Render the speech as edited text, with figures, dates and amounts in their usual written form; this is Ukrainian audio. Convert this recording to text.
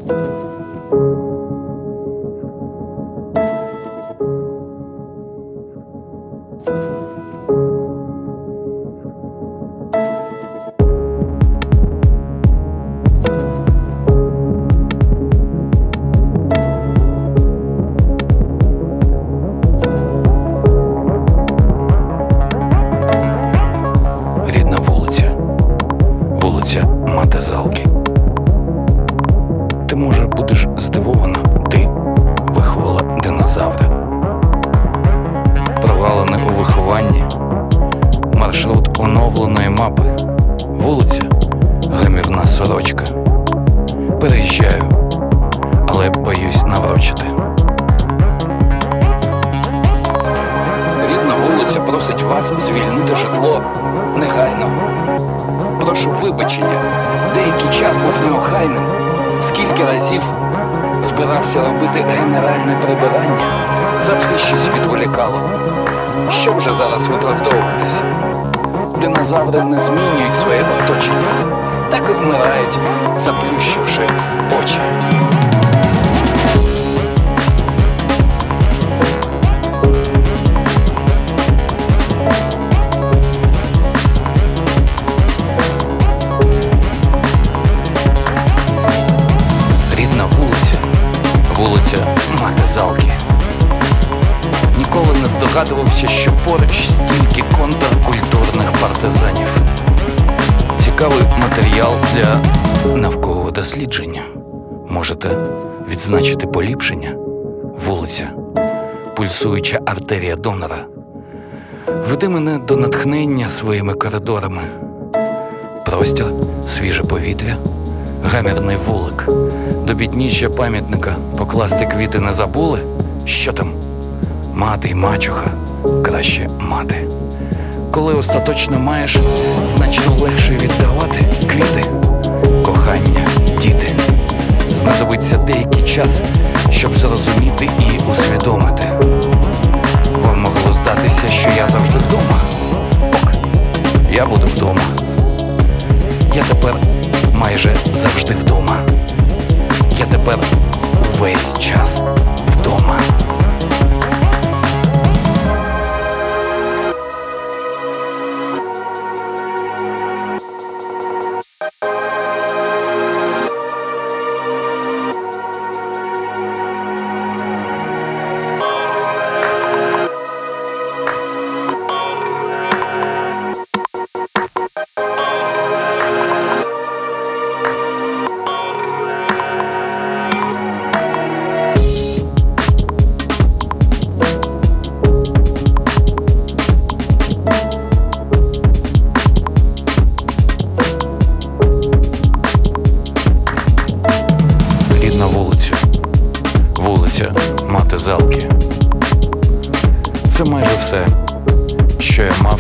Мати Залки. Ти, може, будеш здивована, ти виховала динозавра. Прогалини у вихованні, маршрут оновленої мапи, вулиця гамівна сорочка. Переїжджаю, але боюсь наврочити. Рідна вулиця просить вас звільнити житло негайно. Прошу вибачення, деякий час був неохайним. Скільки разів збирався робити генеральне прибирання, завжди щось відволікало. Що вже зараз виправдовуватись? Динозаври не змінюють своє оточення, так і вмирають, заплющивши очі. Вулиця Мати Залки. Ніколи не здогадувався, що поруч стільки контркультурних партизанів. Цікавий матеріал для наукового дослідження. Можете відзначити поліпшення. Вулиця – пульсуюча артерія донора. Веди мене до натхнення своїми коридорами. Простір, свіже повітря, гамірний вулик. До підніжжя пам'ятника покласти квіти не забули? Що там? Мати й мачуха, краще мати. Коли остаточно маєш, значно легше віддавати квіти. Кохання, діти. Знадобиться деякий час, щоб зрозуміти і усвідомити. Вам могло здатися, що я завжди вдома. Ок, я буду вдома. Я тепер майже завжди вдома. Я тепер увесь час вдома. Вулиця Мати Залки. Це майже все, що я мав